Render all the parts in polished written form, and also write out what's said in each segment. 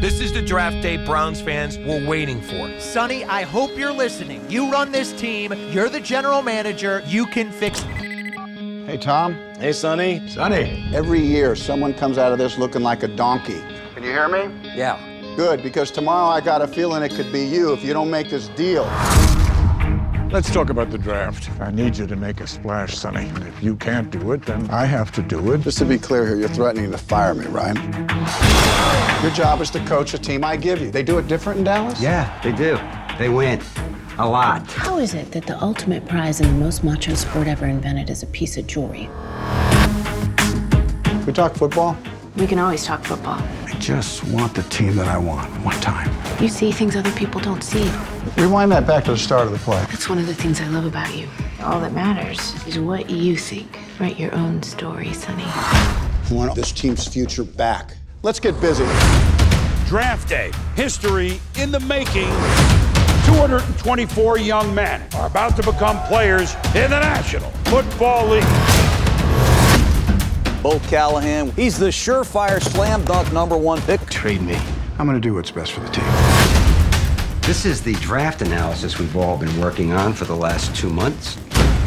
This is the draft day Browns fans were waiting for. Sonny, I hope you're listening. You run this team. You're the general manager. You can fix it. Hey, Tom. Hey, Sonny. Sonny. Every year, someone comes out of this looking like a donkey. Can you hear me? Yeah. Good, because tomorrow I got a feeling it could be you if you don't make this deal. Let's talk about the draft. I need you to make a splash, Sonny. If you can't do it, then I have to do it. Just to be clear here, you're threatening to fire me, right? Your job is to coach a team I give you. They do it different in Dallas? Yeah, they do. They win. A lot. How is it that the ultimate prize in the most macho sport ever invented is a piece of jewelry? We talk football? We can always talk football. I just want the team that I want, one time. You see things other people don't see. Rewind that back to the start of the play. That's one of the things I love about you. All that matters is what you think. Write your own story, Sonny. I want this team's future back. Let's get busy. Draft day, history in the making. 224 young men are about to become players in the National Football League. Bo Callahan, he's the surefire slam dunk #1 pick. Trade me. I'm going to do what's best for the team. This is the draft analysis we've all been working on for the last 2 months.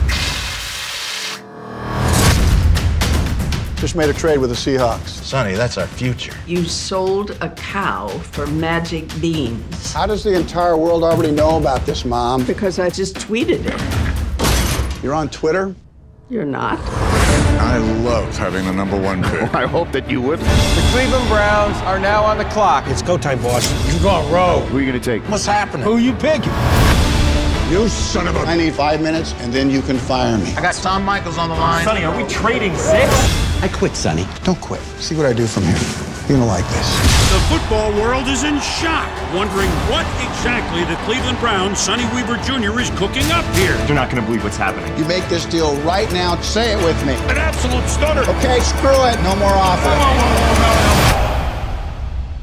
Just made a trade with the Seahawks. Sonny, that's our future. You sold a cow for magic beans. How does the entire world already know about this, Mom? Because I just tweeted it. You're on Twitter? You're not. I love having the #1 pick. I hope that you would. The Cleveland Browns are now on the clock. It's go time, boss. You're going rogue. Who are you going to take? What's happening? Who you picking? You son of a... I need 5 minutes, and then you can fire me. I got Tom Michaels on the line. Sonny, are we trading 6? I quit, Sonny. Don't quit. See what I do from here. You're going to like this. The football world is in shock, wondering what exactly the Cleveland Browns' Sonny Weaver Jr. is cooking up here. You're not going to believe what's happening. You make this deal right now. Say it with me. An absolute stunner. Okay, screw it. No more offer.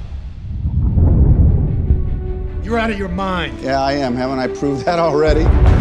You're out of your mind. Yeah, I am. Haven't I proved that already?